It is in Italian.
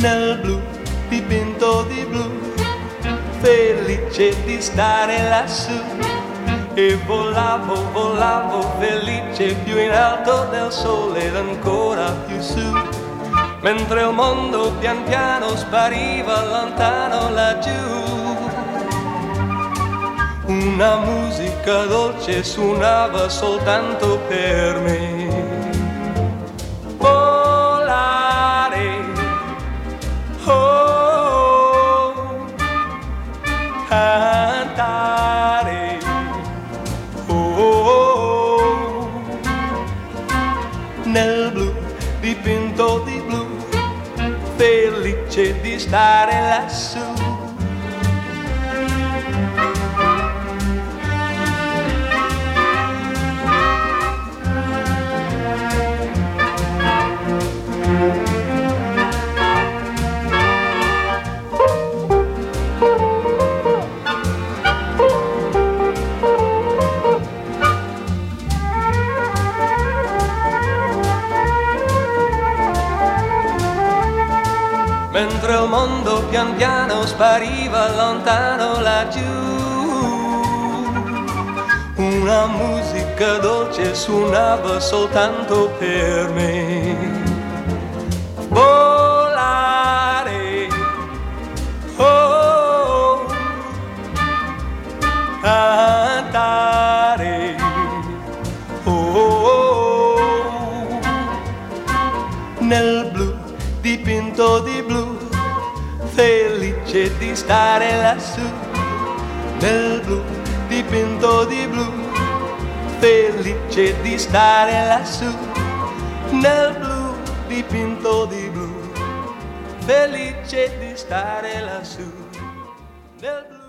nel blu dipinto di blu, felice di stare lassù. E volavo, volavo felice più in alto del sole ed ancora più su, mentre il mondo pian piano spariva lontano laggiù. Una musica dolce suonava soltanto per me. Volare, oh, cantare, oh, nel blu dipinto di blu, felice di stare lassù. Mentre il mondo pian piano spariva lontano laggiù, una musica dolce suonava soltanto per me. Volare, oh, cantare, oh, nel blu dipinto di blu, felice di stare lassù. Nel blu dipinto di blu, felice di stare lassù. Nel blu dipinto di blu, felice di stare lassù. Nel blu